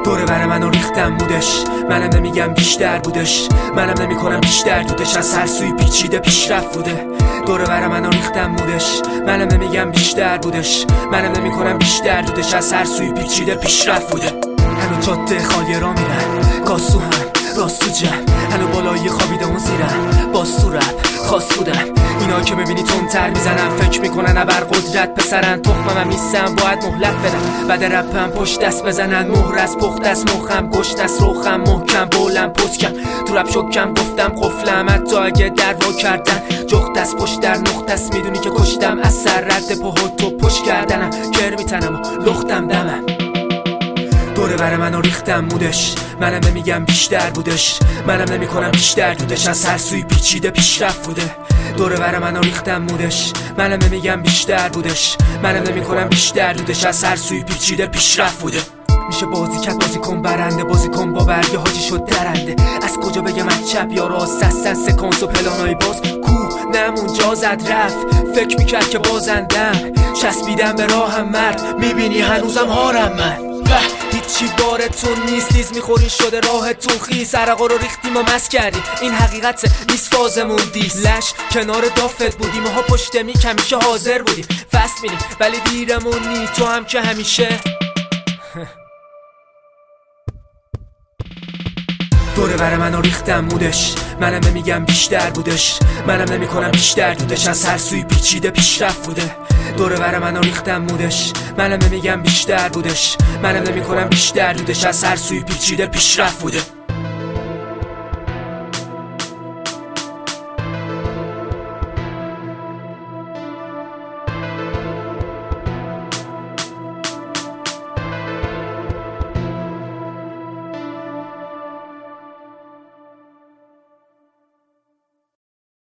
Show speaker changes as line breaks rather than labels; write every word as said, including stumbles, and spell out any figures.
دوره بر منو ریختم مودش، منم نمیگم بیشتر بودش، منم نمیکنم بیشتر دودش، از هر سوی پیچیده پیشرفت بوده. دوره بر منو ریختم مودش، منم نمیگم بیشتر بودش، منم نمیکنم بیشتر دودش، از هر سوی پیچیده پیشرفت بوده. هنو جاده خالی را میرن، گاز تو هم راست تو جمع، هنو بالایی خوابیده اون زیرن، باز تو رپ خواست بودم. اینا که میبینی تندتر میزنن، فکر میکنن ابر قدرت پسرن، تخمم هم نیستم باید مهلت بدم، بعد رپم پشت دست بزنن، مهر از پخت از مخم، گشت از روخم محکم، بولم پتکم تو رپ شکم، گفتم قفلم حتی اگه در وا کردن، جخت از پشت در نقط است، میدونی که کشتم از سر رد پاها تو پشت کردنم، کر میتنم و لختم دمم. دوره بر منو ریختم مودش، منم نمیگم بیشتر بودش، منم نمیکنم بیشتر دودش، از هر سوی پیچیده پیشرفت بوده. دوره بر منو ریختم مودش، منم نمیگم بیشتر بودش، منم نمیکنم بیشتر دودش، از هر سوی پیچیده پیشرفت بوده. میشه بازی کرد بازی کن برنده، بازی کن با برگه حاجی شد درنده، از کجا بگم از چپ یا راست، سستن سکانس و پلانای باز کو نمون جا زد رفت، فکر میکرد که بازندم، چسبیدم به راهم مرد، میبینی هنوزم هارم من، هیچی بارتون نیست، لیز میخورین شده راهتون خیس، عرقا رو ریختیم و مس کردیم، این حقیقت نیست فازمون دیست، لش کنار دافت بودیم و ها پشت میک همیشه حاضر بودیم، فست میریم ولی دیرمون نی، تو هم که همیشه. دوره بر منو ریختم مودش، منم نمیگم بیشتر بودش، منم نمیکنم بیشتر دودش، از هر سوی پیچیده پیشرفت بوده. دوره بر منو ریختم مودش، منم نمیگم بیشتر بودش، منم نمیکنم بیشتر دودش، از هر سوی پیچیده پیشرفت بوده.